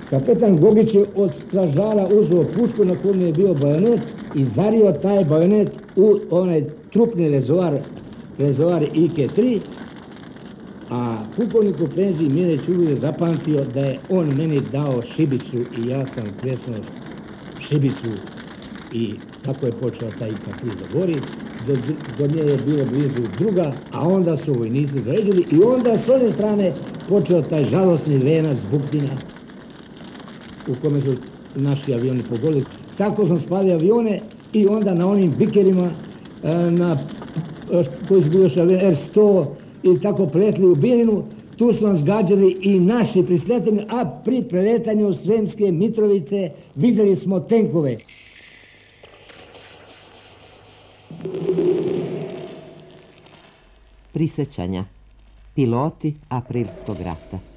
Kapetan Gogić je od stražara uzeo pušku na kojem je bio bajonet i zario taj bajonet u onaj trupni rezoar IK-3, a pukovnik u penziji Mileć uvijek je zapamtio da je on meni dao šibicu i ja sam kresnuo šibicu i tako je počela ta IK-3 da gori. Do nje je bilo blizu druga, a onda su vojnici zaređili i onda s one strane počeo taj žalosni venac buktinja u kome su naši avioni pogodili. Tako sam spalio avione i onda na onim bikerima koji su bili još R-100 i tako preletli u Bijeljinu, tu su nas gađali i naši prisleteni, a pri preletanju Sremske Mitrovice vidjeli smo tenkove. Prisjećanja. Piloti Aprilskog rata.